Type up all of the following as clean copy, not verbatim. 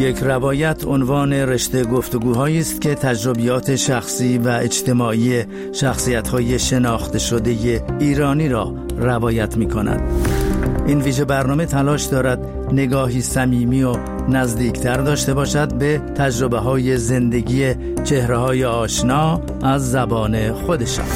یک روایت عنوان رشته گفتگوهایی است که تجربیات شخصی و اجتماعی شخصیت‌های شناخته شده ایرانی را روایت می‌کند. این ویژه برنامه تلاش دارد نگاهی صمیمی و نزدیکتر داشته باشد به تجربه‌های زندگی چهره‌های آشنا از زبان خودشان.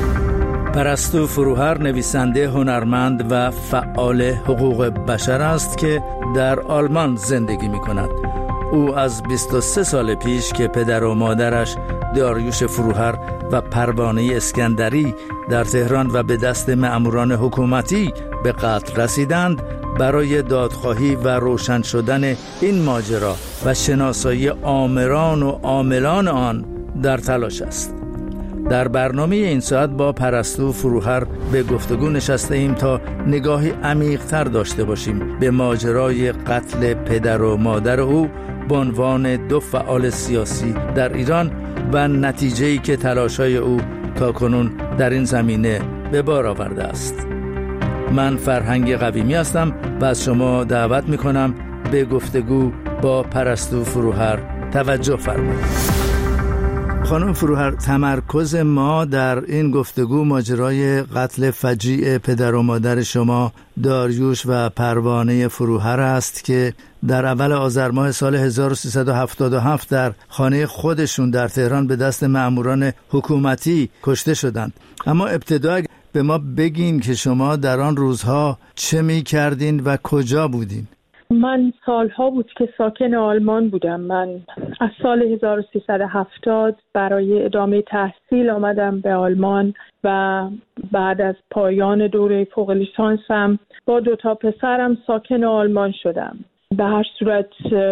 پرستو فروهر نویسنده هنرمند و فعال حقوق بشر است که در آلمان زندگی می‌کند. او از 23 سال پیش که پدر و مادرش داریوش فروهر و پروانه اسکندری در تهران و به دست مأموران حکومتی به قتل رسیدند، برای دادخواهی و روشن شدن این ماجرا و شناسایی آمران و عاملان آن در تلاش است. در برنامه این ساعت با پرستو فروهر به گفتگو نشسته ایم تا نگاهی عمیق‌تر داشته باشیم به ماجرای قتل پدر و مادر او به عنوان دو فعال سیاسی در ایران و نتیجه‌ای که تلاش‌های او تاکنون در این زمینه به بار آورده است. من فرهنگ قویمی هستم و از شما دعوت می‌کنم به گفتگو با پرستو فروهر توجه فرمایید. خانم فروهر، تمرکز ما در این گفتگو ماجرای قتل فجیع پدر و مادر شما داریوش و پروانه فروهر است که در اول آذر ماه سال 1377 در خانه خودشون در تهران به دست مأموران حکومتی کشته شدند. اما ابتدا به ما بگین که شما در آن روزها چه می کردین و کجا بودین؟ من سالها بود که ساکن آلمان بودم. من از سال 1370 برای ادامه تحصیل آمدم به آلمان و بعد از پایان دوره فوق لیسانسم با 2 پسرم ساکن آلمان شدم. به هر صورت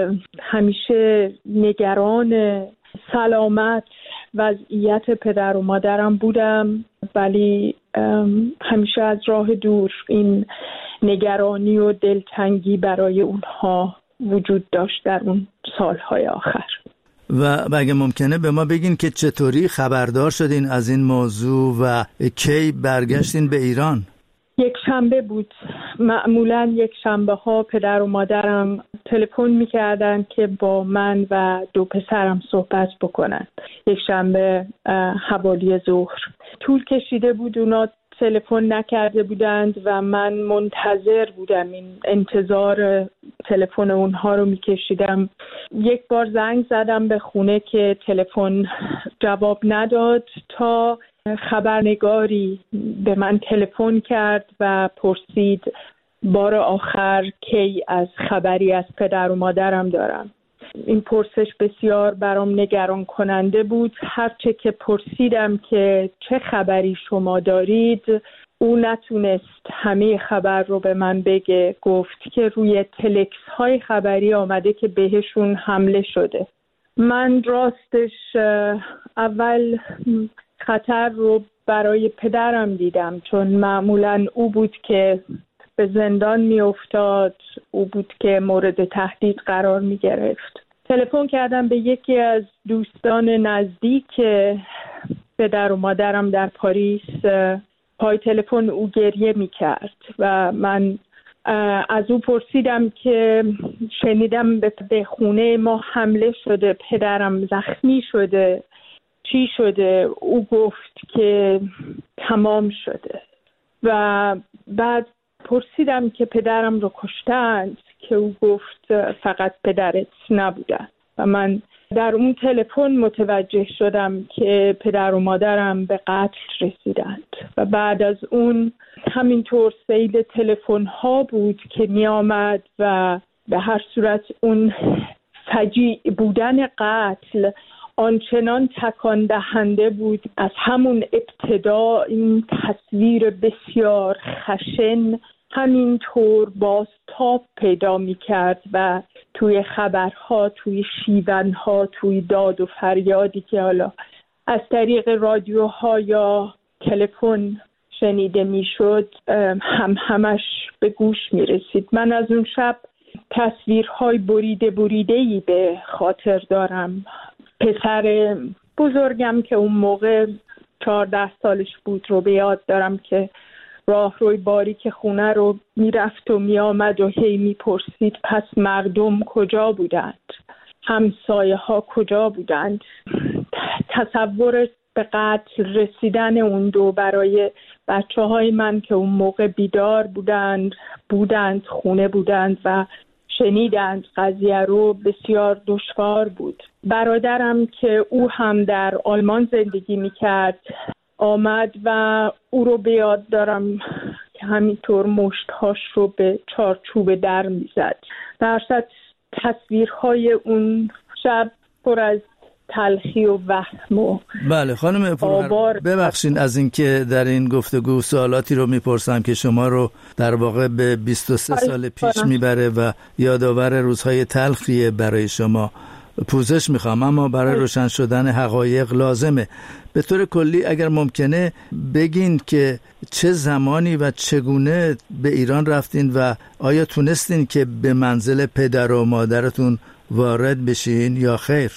همیشه نگران سلامت وضعیت پدر و مادرم بودم، ولی همیشه از راه دور این نگرانی و دلتنگی برای اونها وجود داشت در اون سالهای آخر. و اگه ممکنه به ما بگین که چطوری خبردار شدین از این موضوع و کی برگشتین به ایران؟ یک شنبه بود. معمولاً یک شنبه ها پدر و مادرم تلفن می‌کردن که با من و 2 پسرم صحبت بکنن. یک شنبه حوالی ظهر. طول کشیده بود، اونا تلفن نکرده بودند و من منتظر بودم، این انتظار تلفن اونها رو میکشیدم. یک بار زنگ زدم به خونه که تلفن جواب نداد تا خبرنگاری به من تلفن کرد و پرسید بار آخر کی از خبری از پدر و مادرم دارم. این پرسش بسیار برام نگران کننده بود. هرچه که پرسیدم که چه خبری شما دارید، او نتونست همه خبر رو به من بگه. گفت که روی تلکس های خبری آمده که بهشون حمله شده. من راستش اول خطر رو برای پدرم دیدم، چون معمولاً او بود که به زندان می افتاد، او بود که مورد تهدید قرار می گرفت. تلفن کردم به یکی از دوستان نزدیک پدر و مادرم در پاریس. پای تلفن او گریه می کرد و من از او پرسیدم که شنیدم به خونه ما حمله شده، پدرم زخمی شده، چی شده؟ او گفت که تمام شده. و بعد پرسیدم که پدرم رو کشتند، که او گفت فقط پدرت نبودن. و من در اون تلفن متوجه شدم که پدر و مادرم به قتل رسیدند. و بعد از اون همینطور سیل تلفن ها بود که می آمد و به هر صورت اون فجیع بودن قتل آنچنان تکان دهنده بود. از همون ابتدا این تصویر بسیار خشن همینطور بازتاب پیدا می کرد و توی خبرها، توی شیونها، توی داد و فریادی که حالا از طریق رادیوها یا تلفن شنیده می شد همش به گوش می رسید. من از اون شب تصویرهای بریده‌ای به خاطر دارم. پسر بزرگم که اون موقع 14 سالش بود رو به یاد دارم که راهروی باریک خونه رو میرفت و میآمد و هی میپرسید پس مردم کجا بودند. همسایه ها کجا بودند. تصور به قتل رسیدن اون دو برای بچه های من که اون موقع بیدار بودند خونه بودند و شنیدند قضیه رو بسیار دشوار بود. برادرم که او هم در آلمان زندگی میکرد آمد و او رو به یاد دارم که همینطور مشتهاش رو به چارچوب در میزد. در صورت تصویرهای اون شب پر از تلخی و وهم و بله خانم پرور، ببخشین از اینکه در این گفتگو سوالاتی رو میپرسم که شما رو در واقع به 23 سال پیش میبره و یادآور روزهای تلخیه برای شما. پوزش میخوام، اما برای روشن شدن حقایق لازمه به طور کلی اگر ممکنه بگین که چه زمانی و چگونه به ایران رفتین و آیا تونستین که به منزل پدر و مادرتون وارد بشین یا خیر؟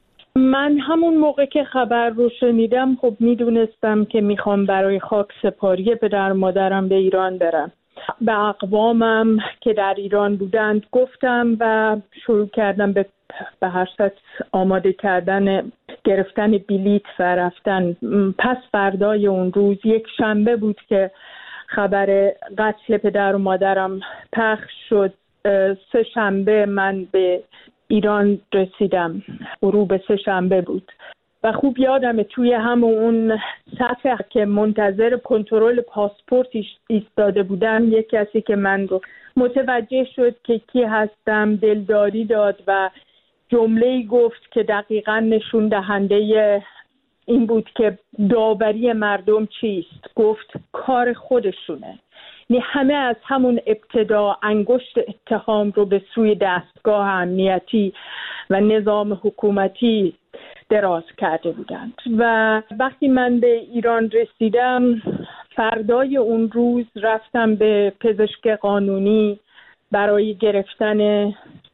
من همون موقع که خبر رو شنیدم خب میدونستم که میخوام برای خاک سپاری پدر مادرم به ایران برم. به اقوامم که در ایران بودند گفتم و شروع کردم به هر صورت آماده کردن گرفتن بلیط و رفتن. پس فردای اون روز یک شنبه بود که خبر قتل پدر و مادرم پخش شد. 3 شنبه من به ایران رسیدم. غروب 3 شنبه بود و خوب یادمه توی اون صفحه که منتظر کنترل پاسپورت ایستاده بودم یک کسی که من رو متوجه شد که کی هستم دلداری داد و جمله‌ای گفت که دقیقاً نشون دهنده این بود که داوری مردم چیست. گفت کار خودشونه. همه از همون ابتدا انگشت اتهام رو به سوی دستگاه امنیتی و نظام حکومتی دراز کرده بودند و وقتی من به ایران رسیدم فردای اون روز رفتم به پزشک قانونی برای گرفتن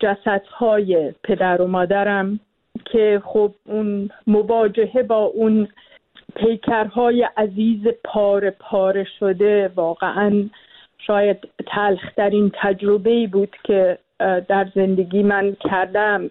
جسدهای پدر و مادرم که خب اون مواجهه با اون پیکرهای عزیز پاره شده واقعاً شاید تلخ‌ترین تجربه‌ای بود که در زندگی من کردم.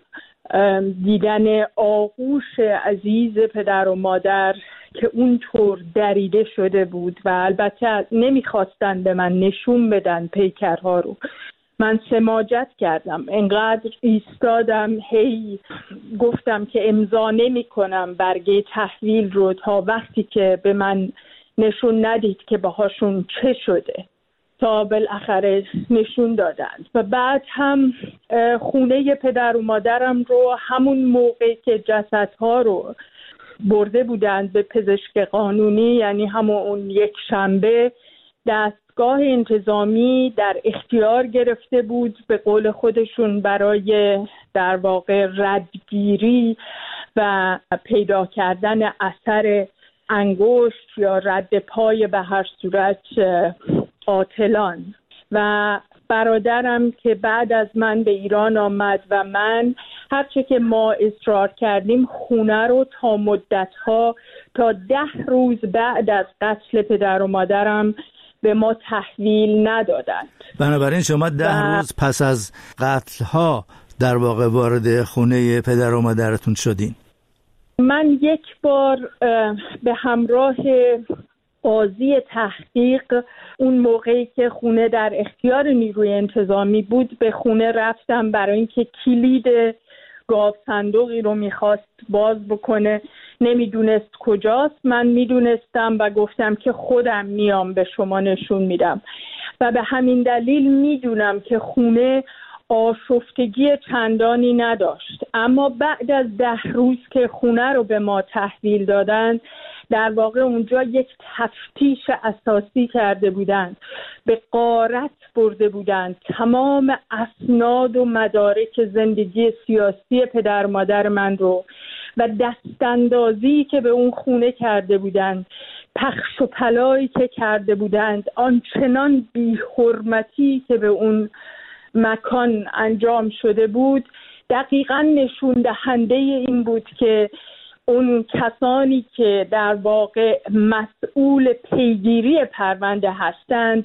دیدن آغوش عزیز پدر و مادر که اونطور دریده شده بود و البته نمیخواستن به من نشون بدن پیکرها رو. من سماجت کردم، انقدر ایستادم هی گفتم که امضا نمی کنم برگه تحویل رو تا وقتی که به من نشون ندید که باهاشون چه شده، تا بالاخره نشون دادند. و بعد هم خونه پدر و مادرم رو همون موقع که جسدها رو برده بودند به پزشک قانونی، یعنی همون یک شنبه، دستگاه انتظامی در اختیار گرفته بود به قول خودشون برای در واقع ردگیری و پیدا کردن اثر انگشت یا رد پای به هر صورت قاتلان. و برادرم که بعد از من به ایران آمد و من هرچه که ما اصرار کردیم خونه رو تا مدتها تا 10 روز بعد از قتل پدر و مادرم به ما تحویل ندادند. بنابراین شما 10 روز پس از قتل‌ها در واقع وارد خونه پدر و مادرتون شدین؟ من یک بار به همراه قاضی تحقیق اون موقعی که خونه در اختیار نیروی انتظامی بود به خونه رفتم برای اینکه کلید گاو صندوقی رو میخواست باز بکنه. نمیدونست کجاست، من میدونستم و گفتم که خودم میام به شما نشون میدم و به همین دلیل میدونم که خونه آشفتگی چندانی نداشت. اما بعد از 10 روز که خونه رو به ما تحویل دادن در واقع اونجا یک تفتیش اساسی کرده بودند، به غارت برده بودند تمام اسناد و مدارک زندگی سیاسی پدر مادر من رو و دستاندازی که به اون خونه کرده بودند، پخش و پلایی که کرده بودند، آنچنان بی‌حرمتی که به اون مکان انجام شده بود، دقیقاً نشون دهنده این بود که اون کسانی که در واقع مسئول پیگیری پرونده هستند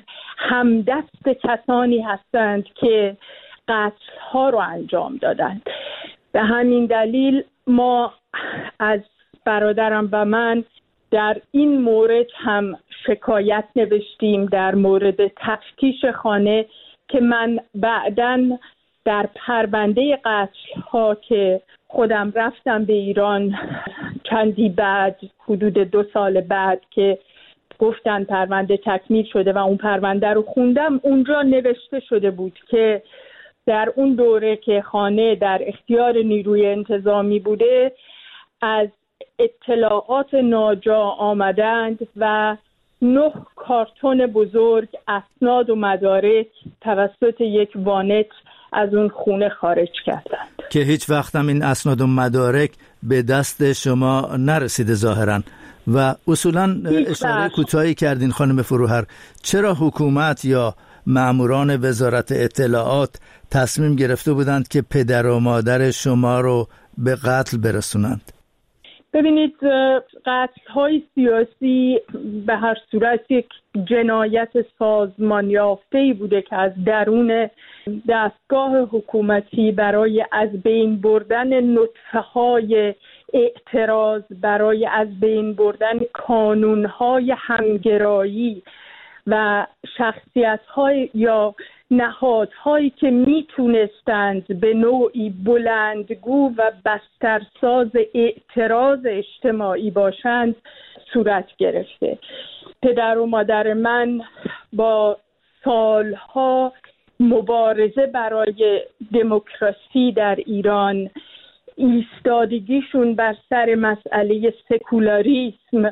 همدست کسانی هستند که قتل‌ها رو انجام دادند. به همین دلیل ما از برادرم و من در این مورد هم شکایت نوشتیم در مورد تفتیش خانه که من بعداً در پرونده قتل ها که خودم رفتم به ایران چندی بعد، حدود 2 سال بعد که گفتن پرونده تکمیل شده و اون پرونده رو خوندم، اونجا نوشته شده بود که در اون دوره که خانه در اختیار نیروی انتظامی بوده از اطلاعات ناجا آمدند و 9 کارتون بزرگ اسناد و مدارک توسط یک وانت از اون خونه خارج کردند که هیچ وقت هم این اسناد و مدارک به دست شما نرسیده ظاهراً. و اصولاً اشاره کوتاهی کردین خانم فروهر، چرا حکومت یا ماموران وزارت اطلاعات تصمیم گرفته بودند که پدر و مادر شما رو به قتل برسونند؟ ببینید، قتل‌های سیاسی به هر صورت یک جنایت سازمان یافته‌ای بوده که از درون دستگاه حکومتی برای از بین بردن نطفه‌های اعتراض، برای از بین بردن کانون‌های همگرایی و شخصیت‌های یا نهادهایی که میتونستند به نوعی بلندگو و بسترساز اعتراض اجتماعی باشند صورت گرفته. پدر و مادر من با سالها مبارزه برای دموکراسی در ایران، ایستادگیشون بر سر مسئله سکولاریسم،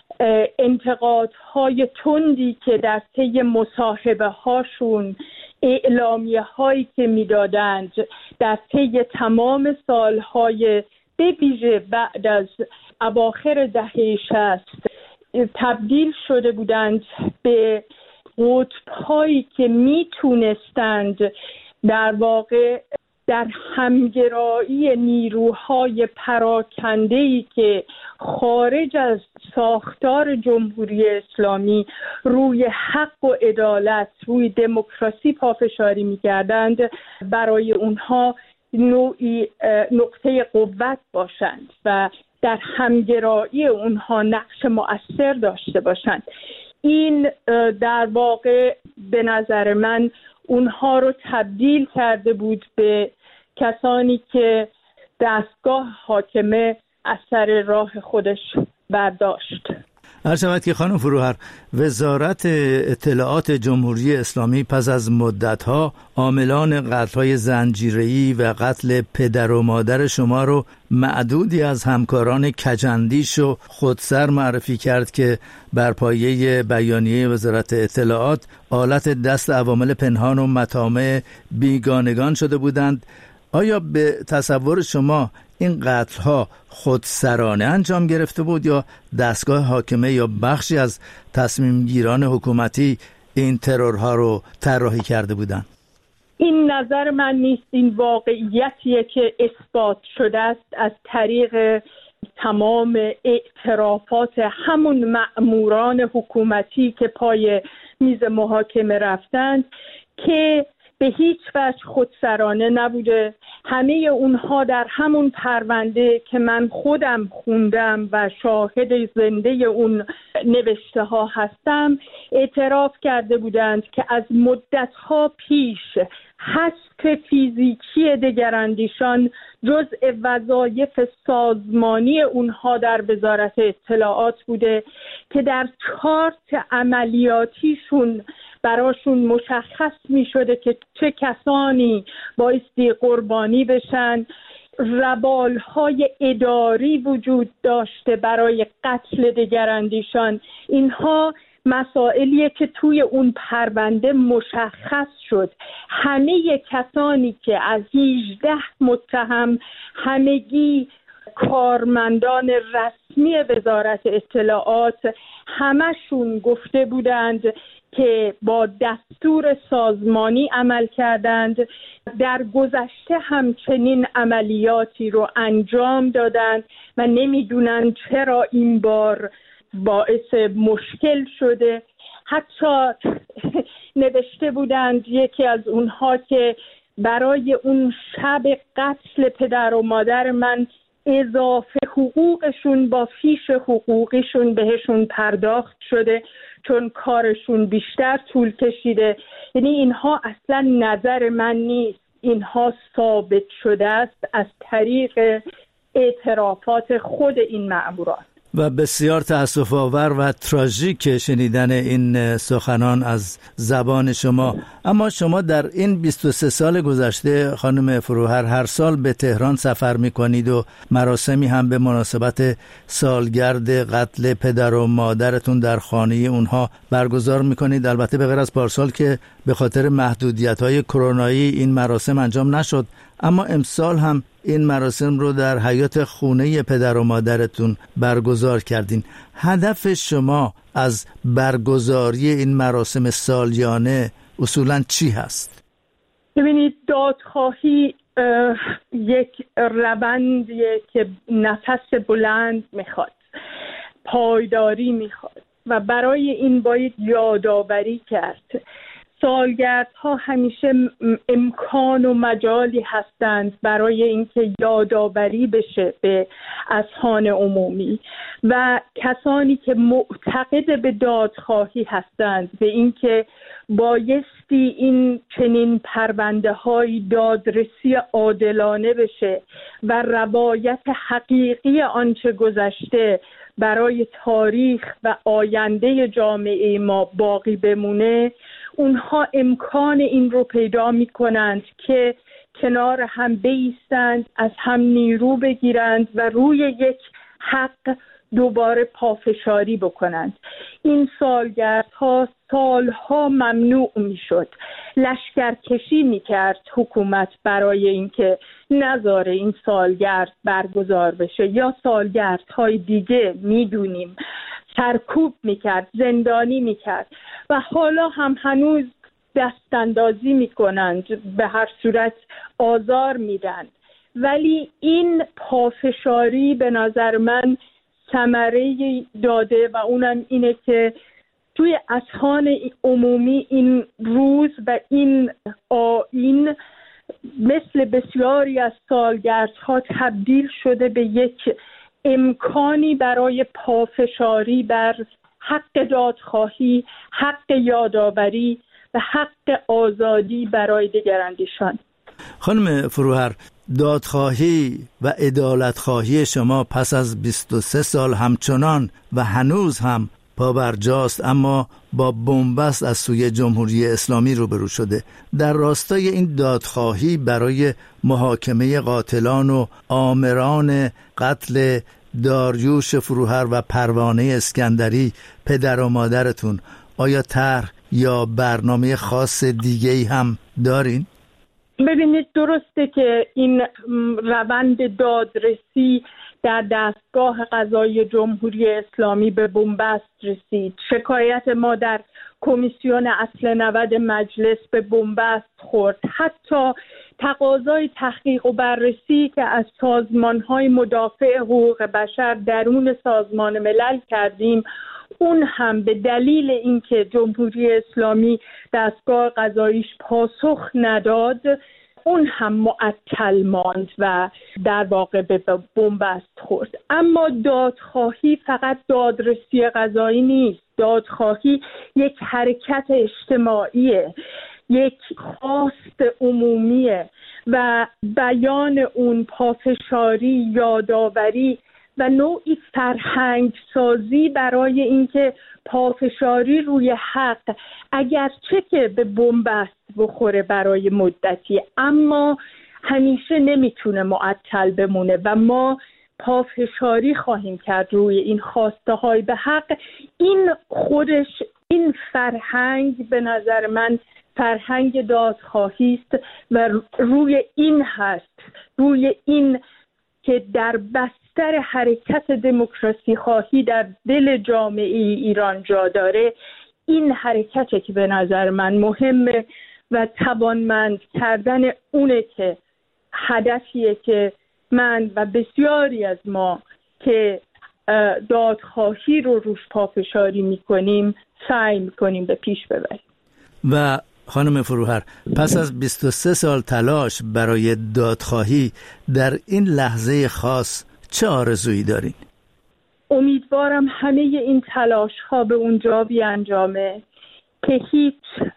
انتقادهای تندی که در طی مصاحبه هاشون، اعلامیه هایی که میدادند در طی تمام سالهای به ویژه بعد از اواخر دهه 60 تبدیل شده بودند به قطب هایی که میتونستند در واقع در همگرایی نیروهای پراکنده‌ای که خارج از ساختار جمهوری اسلامی روی حق و عدالت، روی دموکراسی پافشاری می‌کردند، برای اونها نوعی نقطه قوت باشند و در همگرایی اونها نقش مؤثر داشته باشند. این در واقع به نظر من اونها رو تبدیل کرده بود به کسانی که دستگاه حاکمه از سر راه خودش برداشت. هر شود که خانم فروهر، وزارت اطلاعات جمهوری اسلامی پس از مدتها عاملان قتل‌های زنجیره‌ای و قتل پدر و مادر شما رو معدودی از همکاران کجندیش و خودسر معرفی کرد که بر پایه بیانیه وزارت اطلاعات آلت دست عوامل پنهان و مطامع بیگانگان شده بودند. آیا به تصور شما این قتل‌ها خودسرانه انجام گرفته بود یا دستگاه حاکمه یا بخشی از تصمیم گیران حکومتی این ترورها رو طراحی کرده بودند؟ این نظر من نیست، این واقعیتیه که اثبات شده است از طریق تمام اعترافات همون مأموران حکومتی که پای میز محاکمه رفتند که به هیچ وجه خودسرانه نبوده. همه اونها در همون پرونده که من خودم خوندم و شاهد زنده اون نوشته ها هستم اعتراف کرده بودند که از مدتها پیش حذف فیزیکی دگراندیشان جزء وظایف سازمانی اونها در وزارت اطلاعات بوده که در چارت عملیاتیشون براشون مشخص می شده که چه کسانی بایستی قربانی بشن. روالهای اداری وجود داشته برای قتل دگراندیشان. اینها مسائلیه که توی اون پرونده مشخص شد. همه کسانی که از 18 متهم همگی کارمندان رسمی وزارت اطلاعات، همشون گفته بودند که با دستور سازمانی عمل کردند، در گذشته همچنین عملیاتی رو انجام دادند و نمیدونن چرا این بار باعث مشکل شده. حتی نوشته بودند یکی از اونها که برای اون شب قتل پدر و مادر من اضافه حقوقشون با فیش حقوقیشون بهشون پرداخت شده چون کارشون بیشتر طول کشیده. یعنی اینها اصلا نظر من نیست، اینها ثابت شده است از طریق اعترافات خود این مأموران. و بسیار تأسف آور و تراژیک شنیدن این سخنان از زبان شما. اما شما در این 23 سال گذشته خانم فروهر هر سال به تهران سفر می‌کنید و مراسمی هم به مناسبت سالگرد قتل پدر و مادرتون در خانه اونها برگزار می‌کنید. البته به غیر از پارسال که به خاطر محدودیت‌های کرونایی این مراسم انجام نشد، اما امسال هم این مراسم رو در حیاط خونه پدر و مادرتون برگزار کردین. هدف شما از برگزاری این مراسم سالیانه اصولاً چی هست؟ ببینید، دادخواهی یک روندیه که نفس بلند میخواد، پایداری میخواد و برای این باید یادآوری کرد. سالگردها همیشه امکان و مجالی هستند برای اینکه یادآوری بشه به اذهان عمومی و کسانی که معتقد به دادخواهی هستند به اینکه بایستی این چنین پرونده های دادرسی عادلانه بشه و روایت حقیقی آنچه گذشته برای تاریخ و آینده جامعه ما باقی بمونه، اونها امکان این رو پیدا می کنند که کنار هم بایستند، از هم نیرو بگیرند و روی یک حق دوباره پافشاری بکنند. این سالگردها سالها ممنوع می شد، لشکرکشی می کرد حکومت برای اینکه نذاره این سالگرد برگزار بشه، یا سالگردهای دیگه میدونیم سرکوب میکرد، زندانی میکرد و حالا هم هنوز دستاندازی میکنند، به هر صورت آزار میدن. ولی این پافشاری به نظر من ثمره داده و اونم اینه که توی اذهان عمومی این روز و این آیین مثل بسیاری از سالگردها تبدیل شده به یک امکانی برای پافشاری بر حق دادخواهی، حق یادآوری و حق آزادی برای دگراندیشان. خانم فروهر، دادخواهی و عدالتخواهی شما پس از 23 سال همچنان و هنوز هم پابرجاست، اما با بنبست از سوی جمهوری اسلامی روبرو شده. در راستای این دادخواهی برای محاکمه قاتلان و آمران قتل داریوش فروهر و پروانه اسکندری پدر و مادرتون، آیا طرح یا برنامه خاص دیگه‌ای هم دارین؟ ببینید، درسته که این روند دادرسی در دستگاه قضایی جمهوری اسلامی به بنبست رسید. شکایت ما در کمیسیون اصل 90 مجلس به بنبست خورد. حتی تقاضای تحقیق و بررسی که از سازمان‌های مدافع حقوق بشر درون سازمان ملل کردیم، اون هم به دلیل اینکه جمهوری اسلامی دستگاه قضاییش پاسخ نداد، اون هم معطل ماند و در واقع به بنبست خورد. اما دادخواهی فقط دادرسی قضایی نیست. دادخواهی یک حرکت اجتماعیه، یک خواست عمومیه و بیان اون پافشاری، یادآوری و نوعی فرهنگ سازی برای اینکه پافشاری روی حق اگرچه که به بنبست بخوره برای مدتی، اما همیشه نمیتونه معطل بمونه و ما پافشاری خواهیم کرد روی این خواسته های به حق. این خودش، این فرهنگ به نظر من فرهنگ دادخواهی است و روی این هست، روی این که در بستر حرکت دموکراسی خواهی در دل جامعه ایران جا داره، این حرکته که به نظر من مهمه و توانمند کردن اونه که هدفیه که من و بسیاری از ما که دادخواهی رو روش پافشاری میکنیم سعی میکنیم به پیش ببریم. و خانم فروهر، پس از 23 سال تلاش برای دادخواهی در این لحظه خاص چه آرزویی دارین؟ امیدوارم همه این تلاش ها به اونجا بیانجامه که هیچ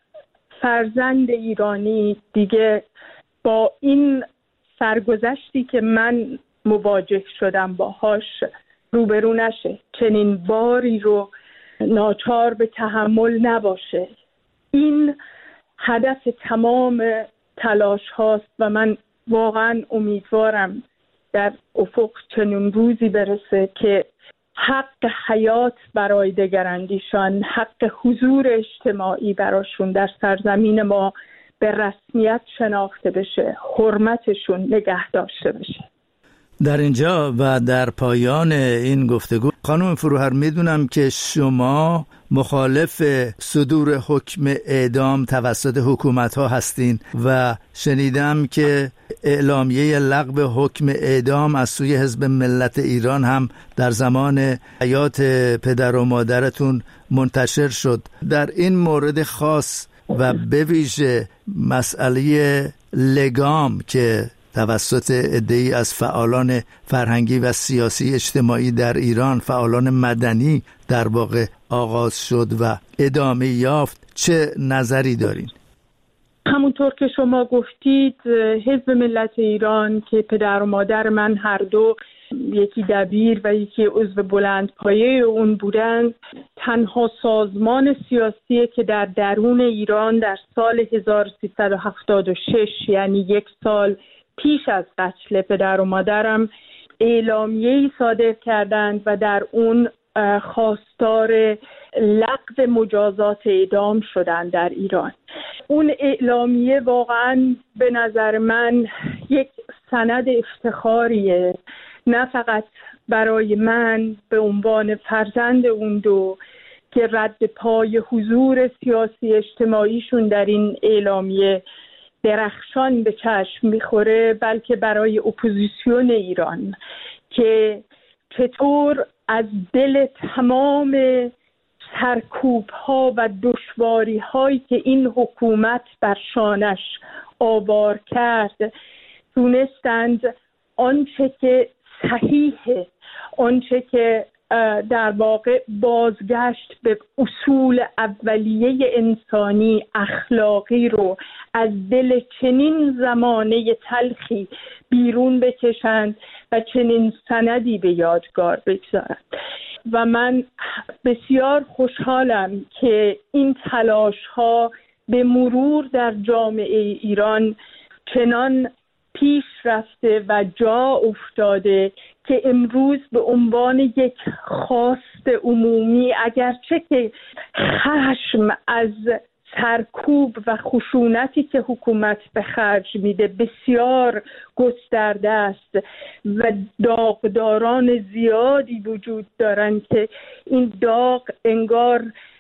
فرزند ایرانی دیگه با این سرگذشتی که من مواجه شدم باهاش روبرو نشه، چنین باری رو ناچار به تحمل نباشه. این هدف تمام تلاش هاست و من واقعا امیدوارم در افق چنین روزی برسه که حق حیات برای دگراندیشان، حق حضور اجتماعی براشون در سرزمین ما به رسمیت شناخته بشه، حرمتشون نگه داشته بشه. در اینجا و در پایان این گفتگو خانم فروهر، میدونم که شما مخالف صدور حکم اعدام توسط حکومت ها هستین و شنیدم که اعلامیه لغو حکم اعدام از سوی حزب ملت ایران هم در زمان حیات پدر و مادرتون منتشر شد. در این مورد خاص و به ویژه مسئله لگام که توسط عده‌ای از فعالان فرهنگی و سیاسی اجتماعی در ایران، فعالان مدنی در واقع آغاز شد و ادامه یافت، چه نظری دارین؟ همونطور که شما گفتید، حزب ملت ایران که پدر و مادر من هر دو، یکی دبیر و یکی عضو بلندپایه اون بودند، تنها سازمان سیاسی که در درون ایران در سال 1376 یعنی 1 سال پیش از قتل پدر و مادرم اعلامیه‌ای صادر کردند و در اون خواستار لغو مجازات اعدام شدند در ایران. اون اعلامیه واقعاً به نظر من یک سند افتخاریه، نه فقط برای من به عنوان فرزند اون دو که رد پای حضور سیاسی اجتماعیشون در این اعلامیه درخشان به چشم میخوره، بلکه برای اپوزیسیون ایران که چطور از دل تمام سرکوب ها و دشواری هایی که این حکومت بر شانش آوار کرد تونستند آنچه که صحیحه، آنچه که در واقع بازگشت به اصول اولیه انسانی اخلاقی رو از دل چنین زمانه تلخی بیرون بکشند و چنین سندی به یادگار بگذارند. و من بسیار خوشحالم که این تلاش ها به مرور در جامعه ایران چنان پیش رفته و جا افتاده که امروز به عنوان یک خواست عمومی، اگرچه که خشم از سرکوب و خشونتی که حکومت به خرج میده بسیار گسترده است و داغداران زیادی وجود دارن که این داغ انگار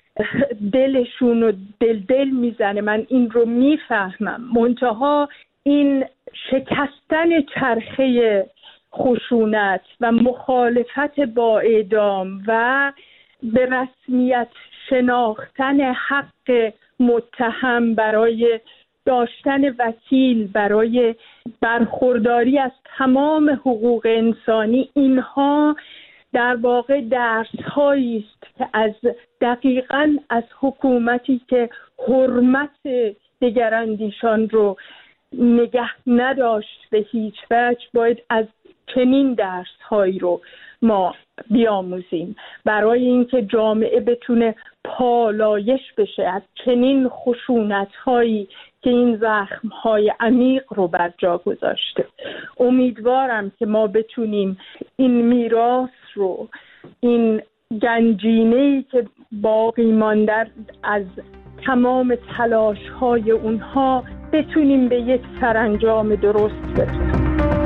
دلشون رو دل میزنه، من این رو میفهمم، منتها این شکستن چرخه خشونت و مخالفت با اعدام و به رسمیت شناختن حق متهم برای داشتن وکیل، برای برخورداری از تمام حقوق انسانی، اینها در واقع درس‌هایی است که از دقیقاً از حکومتی که حرمت دگراندیشان رو نگه نداشت به هیچ وجه، باید از چنین درس‌هایی رو ما بیاموزیم برای اینکه جامعه بتونه پالایش بشه از چنین خشونت‌هایی که این زخم‌های عمیق رو بر جا گذاشته. امیدوارم که ما بتونیم این میراث رو، این گنجینه‌ای که باقی مانده از تمام تلاش‌های اونها، بتونیم به یک سرانجام درست برسیم.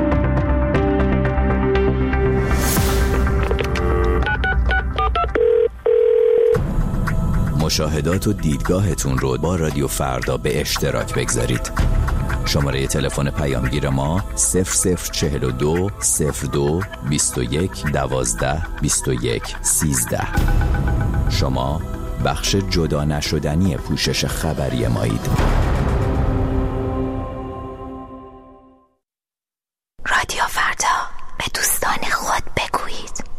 مشاهدات و دیدگاهتون رو با رادیو فردا به اشتراک بگذارید. شماره تلفن پیامگیر ما 0042 02 21 12 21 13. شما بخش جدا نشدنی پوشش خبری مایید. رادیو فردا، به دوستان خود بگویید.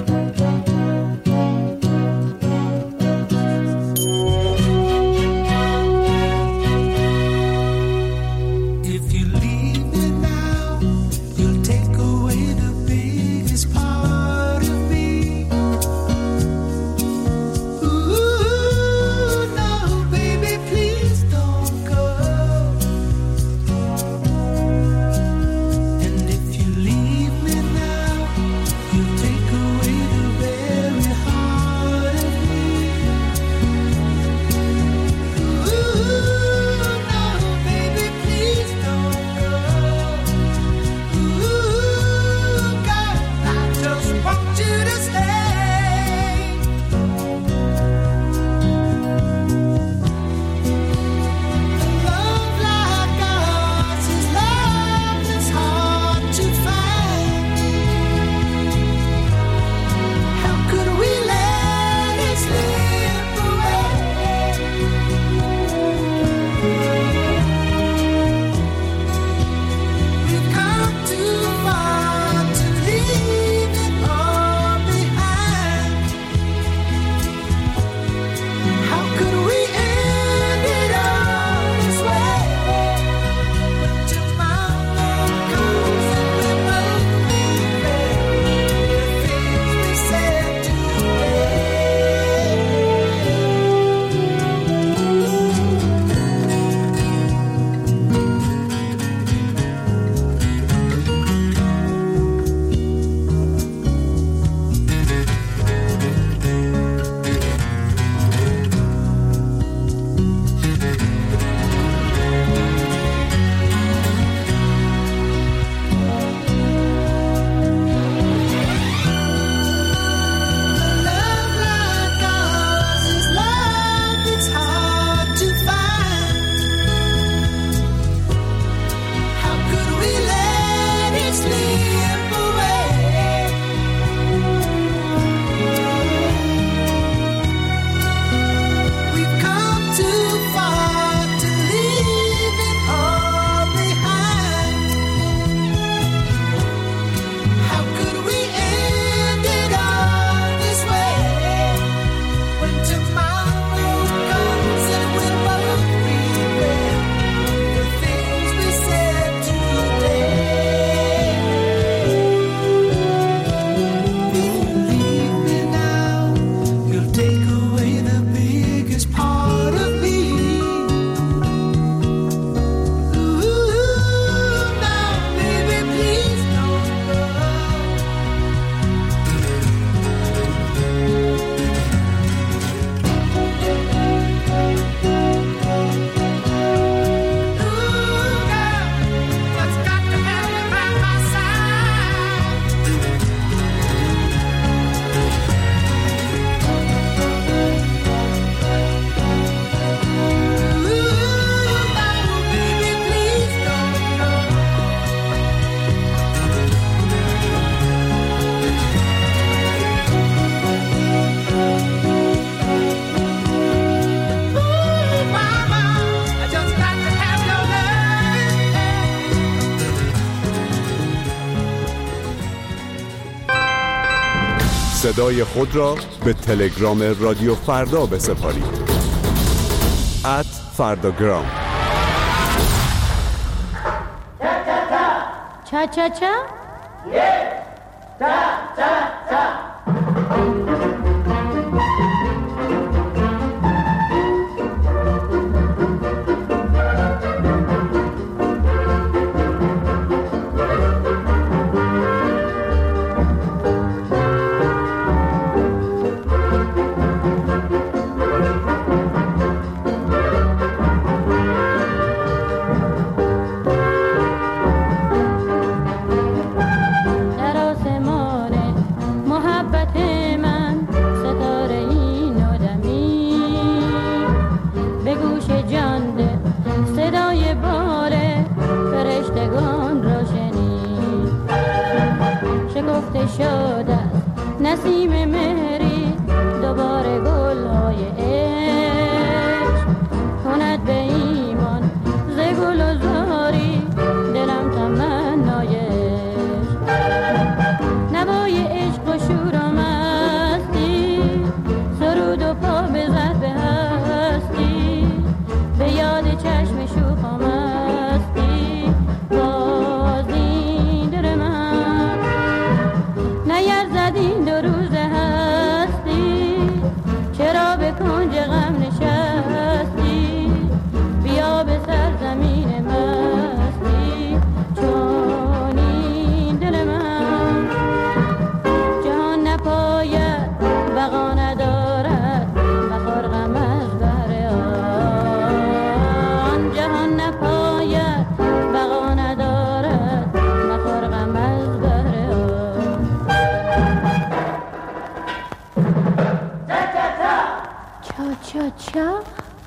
صدای خود را به تلگرام رادیو فردا بسپارید. @فرداگرام. چا چا چا؟ چا چا چا. در آسمان محبت چا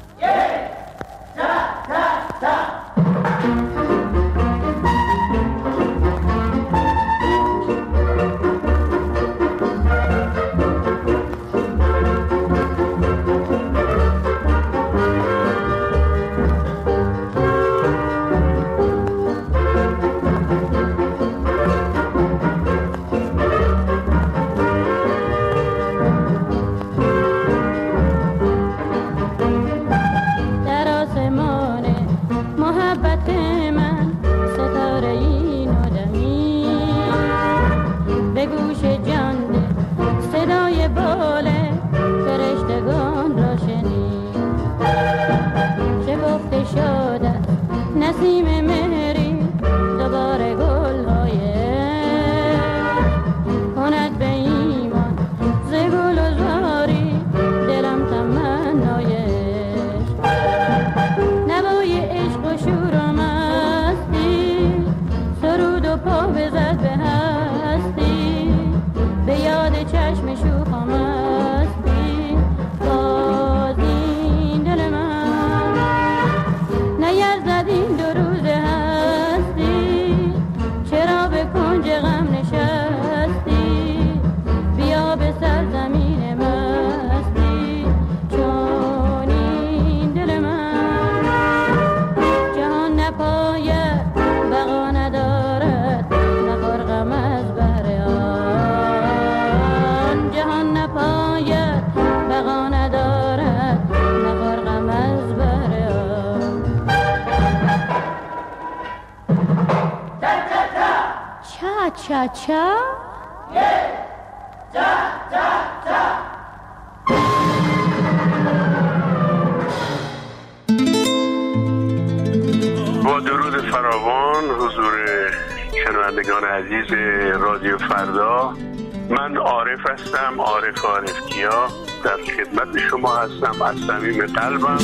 با درود فراوان حضور شنوندگان عزیز رادیو فردا، من عارف هستم، عارف کیا، در خدمت شما هستم از صمیم قلبم.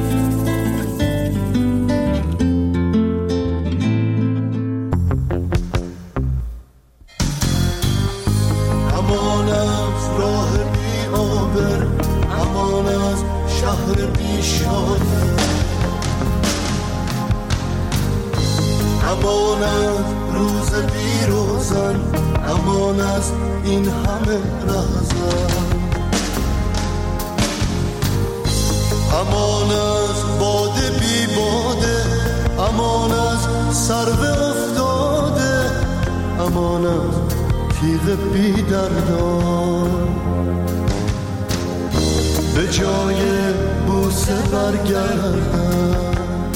امان از راه بی آبر، امان از شهر بی شادر، امان از روز بی روزن، امان از این همه رهزن، امان از باده بی باده، امان از سرو افتاده، امان از تیغ بی دردان، به جای بوسه برگردن،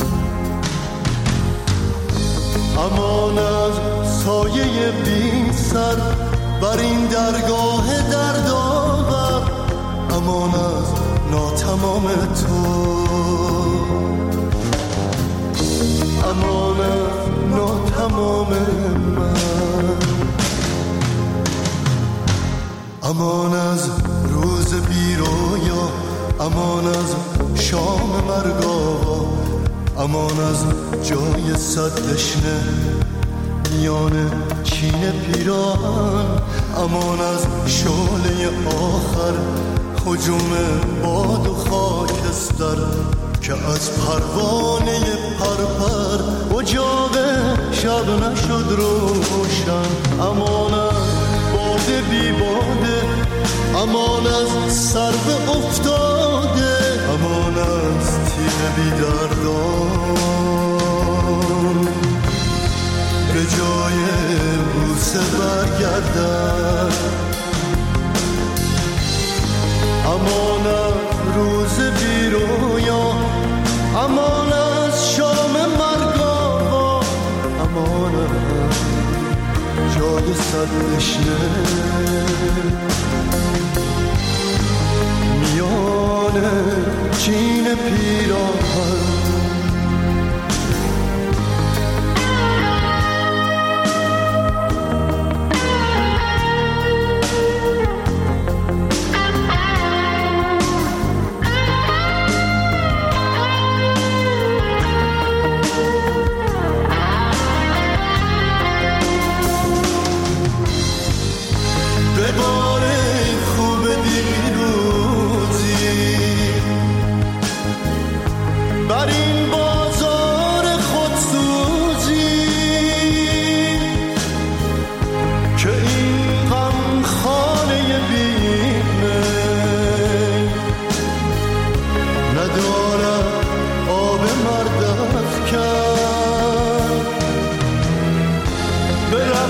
امان از سایه بی سر بر این درگاه دردآور، امان از ناتمام تو، امان از ناتمام من، امان از روز بی رویا، امان از شام مرگاوا، امان از جای صد دشنه میان چین پیراهن، امان از شعله آخر هجوم باد و خاکستر که از پروانه پرپر اجاق شب نشد روشن، امان از باده بی باده، امان از سرو افتاده، امان از تیغ بی دردان، به جای بوسه برگردن، امان از روز بی رویا، امان از شام مرگاوا، امان از جای صد دشنه میان چین پیراهن.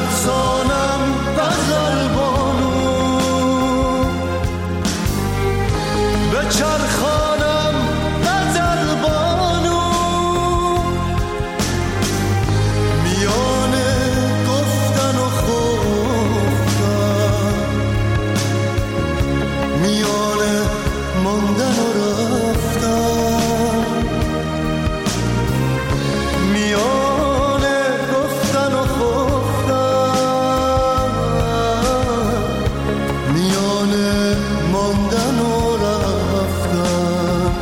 افسانم غزل بانو به چرخانم غزل بانو میان گفتن و خفتن میان ماندن و رفتن میان گفتن و خفتن میان ماندن و رفتن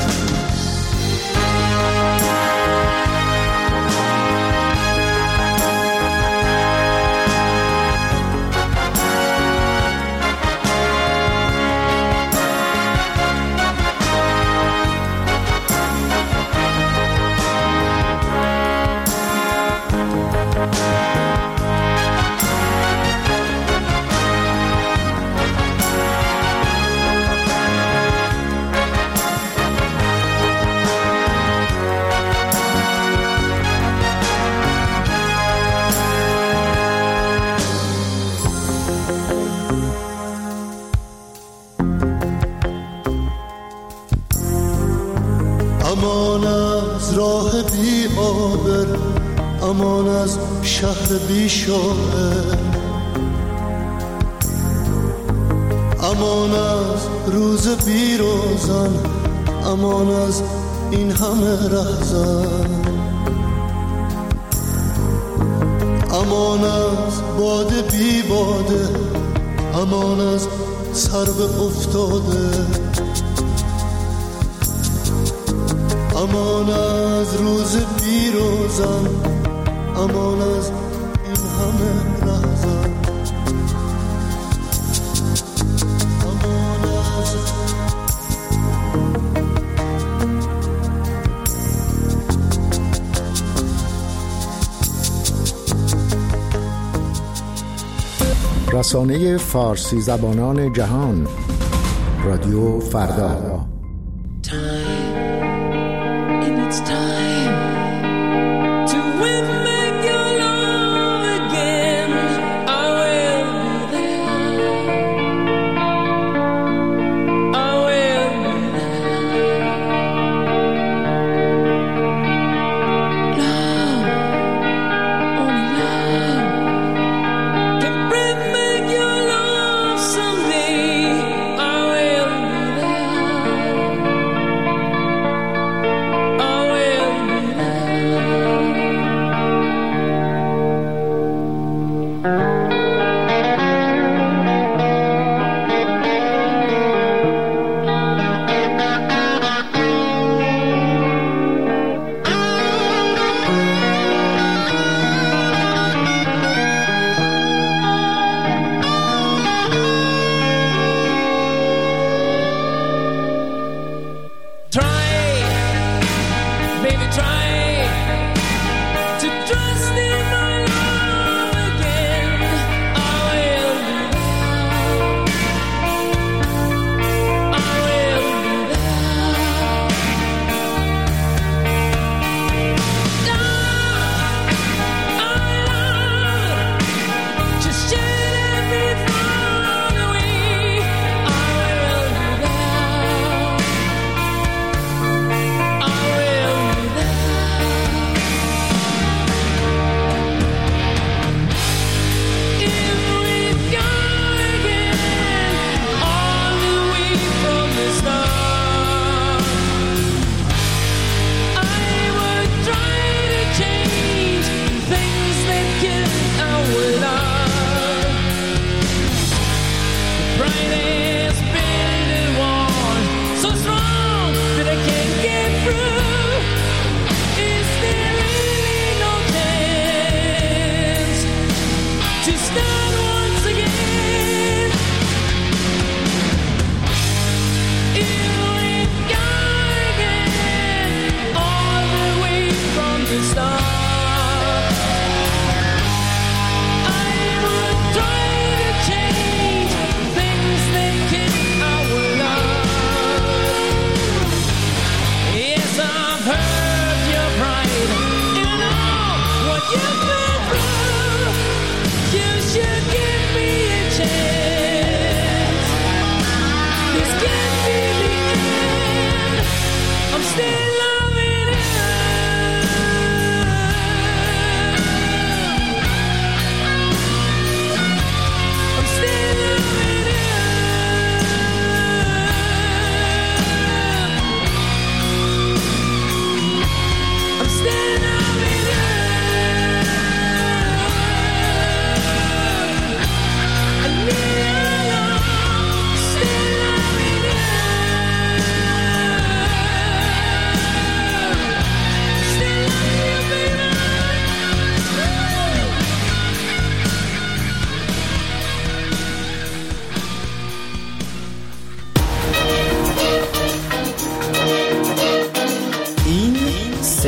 امان از راه بی آبر امان از شهر بی شاعر امان از روز بی روزن امان از این همه رهزن امان از باده بی باده امان از سرو افتاده امان از روز بی روزن امان از این همه رهزن امان از رسانه فارسی زبانان جهان رادیو فردا.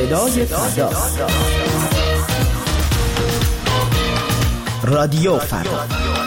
صدای فردا. رادیو فردا.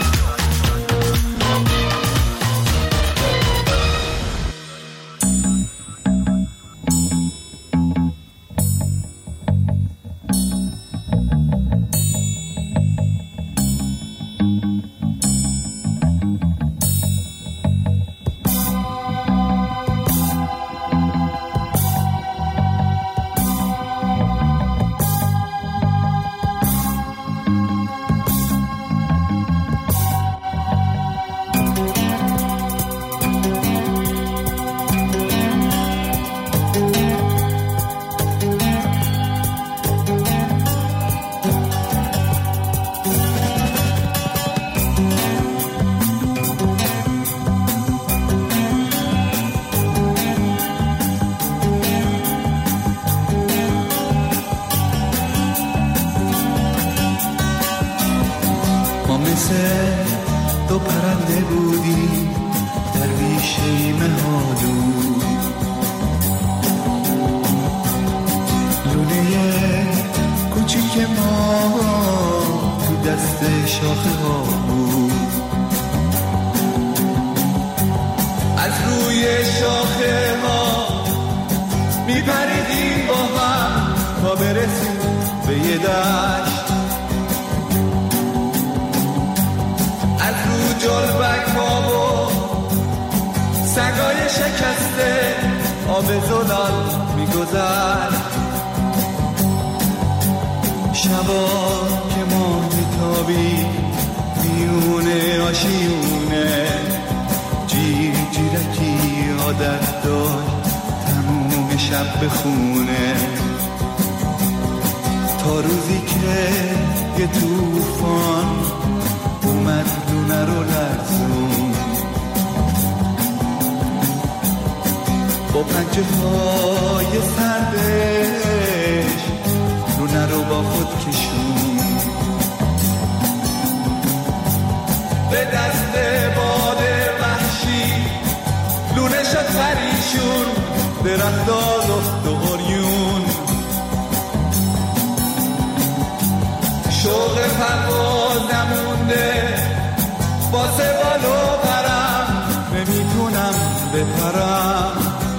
دو پرنده بودی در بیشه مهالو، لونه کوچیک ما تو دست شاخه ها بود. از روی شاخه ها میپریدیم با هم تا برسیم به یه دشت. از رو جلبک ها و سگای شکسته آب زلال میگذشت. شبا که ما میتابی میونه آشیونه، جیر جیرکی عادت داشت تموم شب بخونه، تا روزی که یه توفان اومد لونه رو لرزون، با پنجه های سردش لونه رو با خود کشون. به دست باد وحشی لونه شد پریشون، درختا لخت و عریون. شوق پرواز نمونده واسه بالو پرم، نمیتونم بپرم.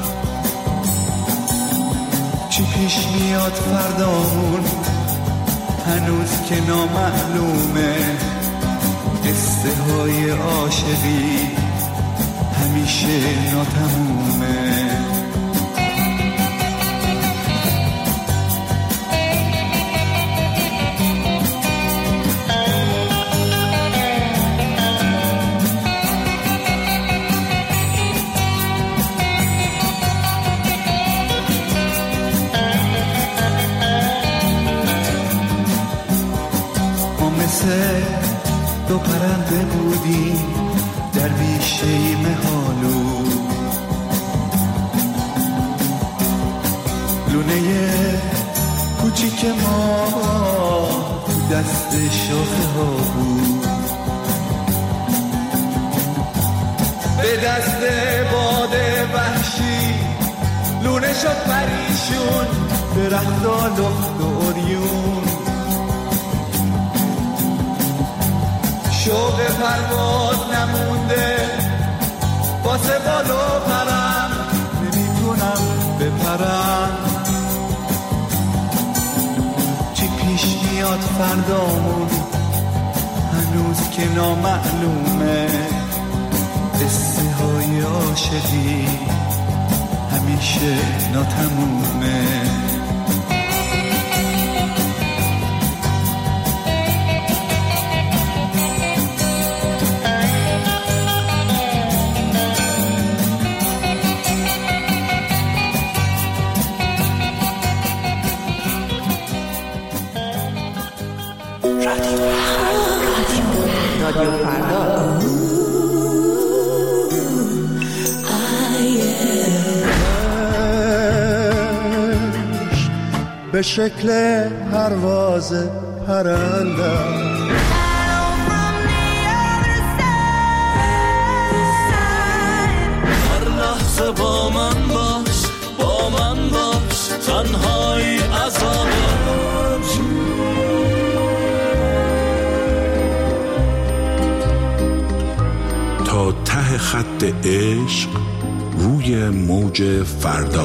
چی پیش میاد فردامون هنوز که نامعلومه، قصه های عاشقی همیشه ناتمومه. دو پرنده بودیم در بیشه مهالو، لونه کوچیک ما دست شاخه ها بود. به دست باد وحشی لونه شد پریشون، درختا لخت و عریون. شوق پرواز نمونده واسه بالو پرم، نمیتونم بپرم. چی پیش میاد فردامون هنوز که نامعلومه، قصه های عاشقی همیشه ناتمومه. رادیو فردا. به شکل پرواز پرنده هر لحظه با من باش، با من باش، تنهایی خط عشق روی موج فردا.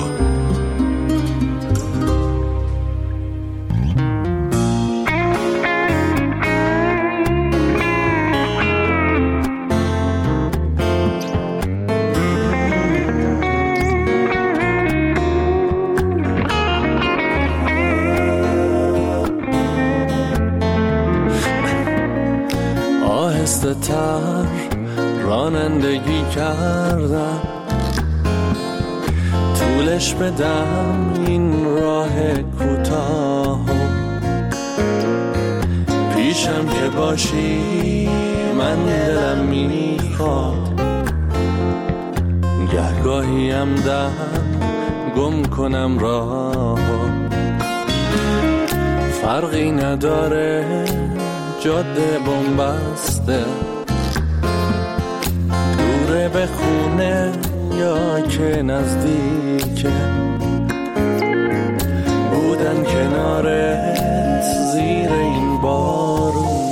آهسته تر رانندگی کردم، طولش بدم این راه کوتاه، پیشم که باشی من دلم میخواد، گهگاهی هم دم گم کنم راه، فرقی نداره جاده بنبسته، دوره به خونه یا که نزدیکه، بودن کنارت زیر این بارون،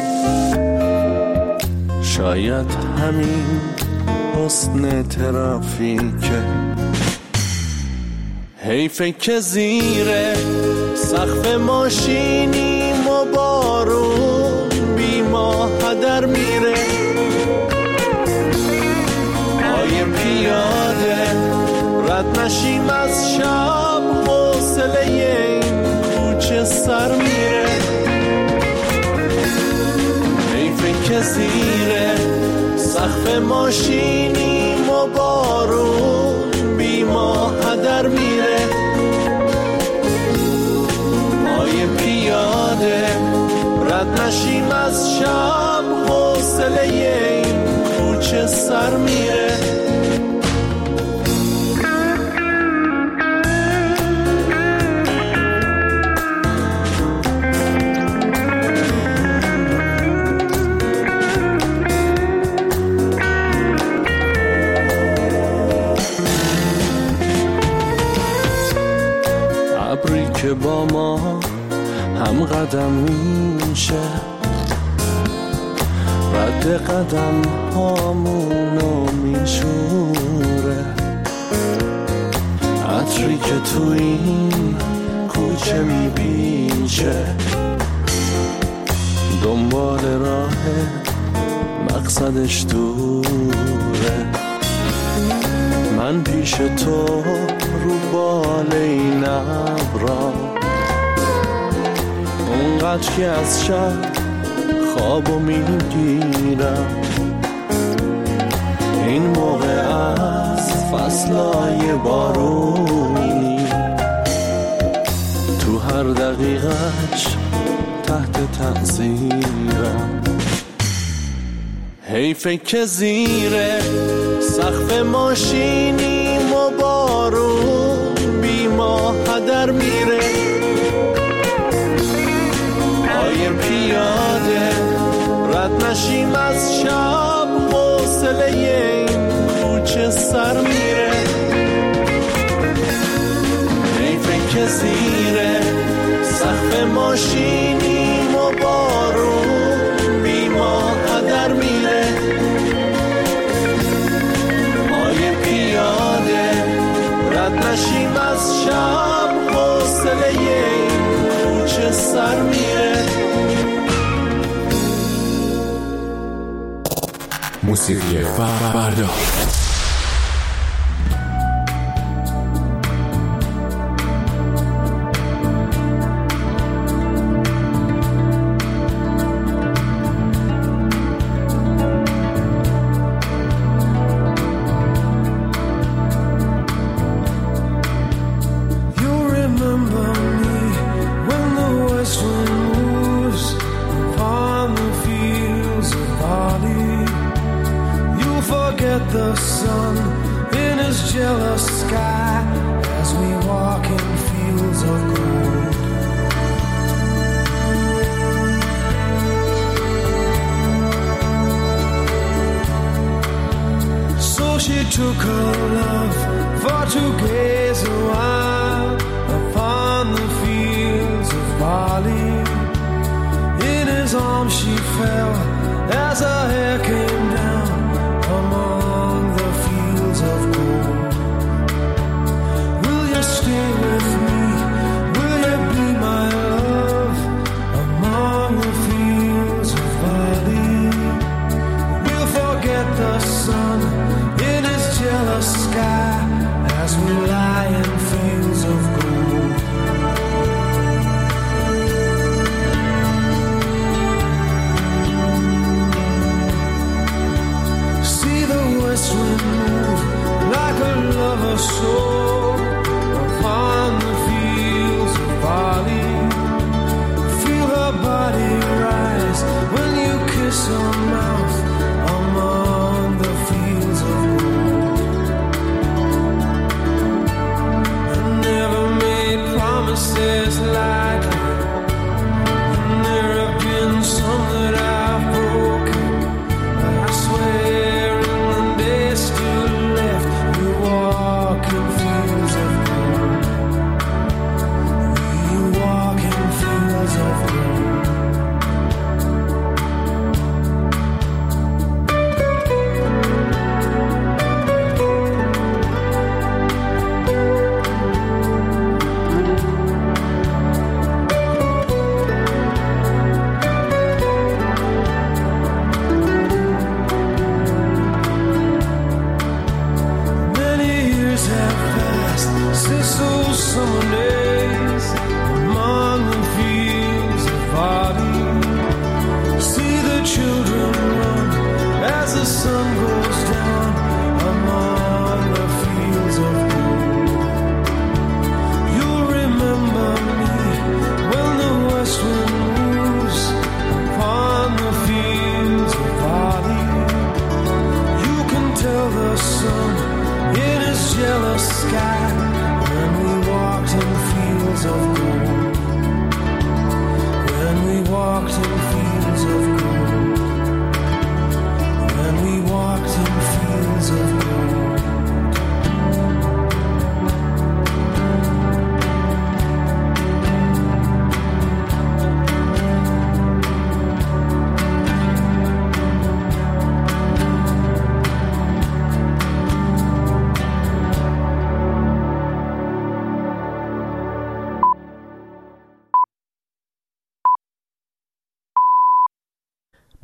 شاید همین حسن ترافیکه. حیفه که زیر سقف ماشینیم و بارون بی ما هدر میره، پای پیاده رد نشیم از شب، حوصله این کوچه سر میره. حیفه که زیر سقف ماشینیم و بارون بی ما هدر میره، پای پیاده رد نشیم از شب، حوصله این کوچه سر میره. ابری که با ما هم قدم میشه، رد قدم هامونو میشوره، عطری که تو این کوچه میپیچه، دنبال راه مقصدش دوره، من پیش تو رو بال این ابرام، اونقدر که از شب خوابو میگیرم، این موقع از فصلای بارونی، تو هر دقیقهش تحت تأثیرم. حیفه که زیر سقف ماشینیم و بارون بی ما هدر میره، پای پیاده رد نشیم از شب، حوصله این کوچه سر میره. حیفه که زیر سقف ماشینیم و بارون بی ما هدر میره، پای پیاده رد نشیم از شب، حوصله این کوچه سر میره. موسیقی فردا. The sun in his jealous sky as we walk in fields of gold. So she took her love for to gaze a while upon the fields of barley. In his arms she fell as her hair came down among the some